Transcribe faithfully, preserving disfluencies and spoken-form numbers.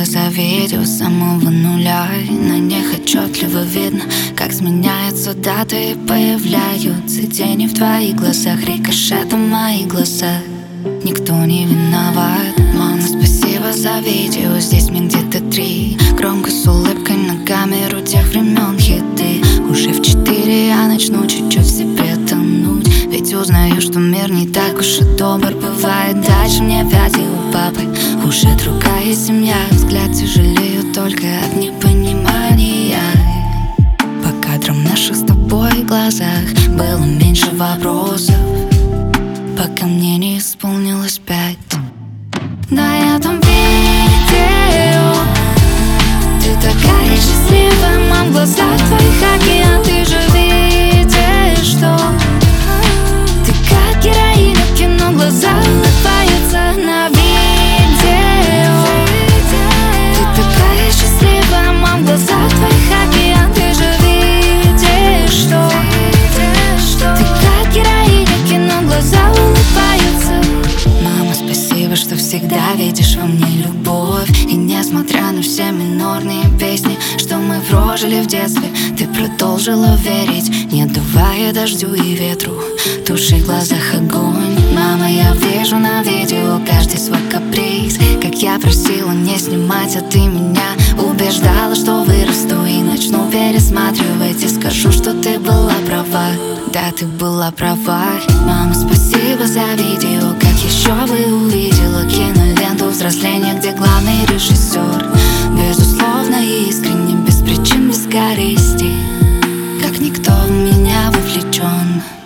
за видео с самого нуля, и на них отчетливо видно, как сменяются даты и появляются тени в твоих глазах, рикошетом мои глаза. Никто не виноват. Мама, спасибо за видео, здесь мне где-то три. Громко с улыбкой на камеру тех времен хиты. Уже в четыре я начну чуть-чуть в себе тонуть, ведь узнаю, что мир не так уж и добр бывает. Дальше мне опять и у папы уже другая семья. Взгляд тяжелею только от непонимания. По кадрам наших с тобой глазах было меньше вопросов, пока мне не исполнилось пять. На этом видео ты такая счастливая, мам, в глазах твоих океан. Ты же видишь, что ты как героиня в кино, глаза улыбаются на видео. Ты такая счастливая, мам, в глазах твоих океан. Ты же видишь, что ты как героиня в кино, глаза улыбаются. Мама, спасибо, что всегда видишь во мне любовь. И несмотря на все минорные песни, что мы прожили в детстве, ты продолжила верить, не давая дождю и ветру тушить в глазах огонь. Мама, я вижу на видео каждый свой каприз, как я просила не снимать, а ты меня убеждала, что вырасту и начну пересматривать, и скажу, что ты была права. Да, ты была права. Мама, спасибо за видео, как еще бы увидела киноленту взросления, где главный режиссер безусловно и искренне, без причин, без корысти, как никто в меня вовлечен.